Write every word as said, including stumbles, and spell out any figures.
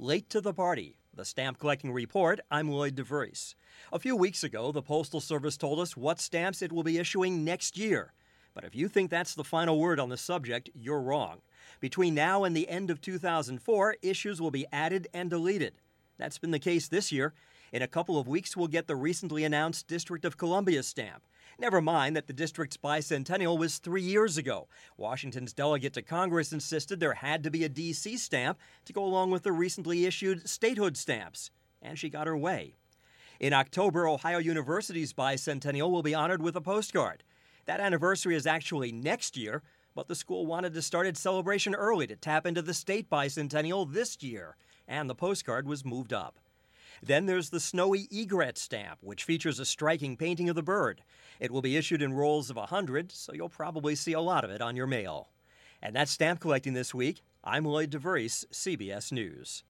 Late to the party. The Stamp Collecting Report, I'm Lloyd DeVries. A few weeks ago, the Postal Service told us what stamps it will be issuing next year. But if you think that's the final word on the subject, you're wrong. Between now and the end of two thousand four, issues will be added and deleted. That's been the case this year. In a couple of weeks, we'll get the recently announced District of Columbia stamp. Never mind that the district's bicentennial was three years ago. Washington's delegate to Congress insisted there had to be a D C stamp to go along with the recently issued statehood stamps. And she got her way. In October, Ohio University's bicentennial will be honored with a postcard. That anniversary is actually next year, but the school wanted to start its celebration early to tap into the state bicentennial this year, and the postcard was moved up. Then there's the Snowy Egret stamp, which features a striking painting of the bird. It will be issued in rolls of one hundred, so you'll probably see a lot of it on your mail. And that's Stamp Collecting this week. I'm Lloyd DeVries, C B S News.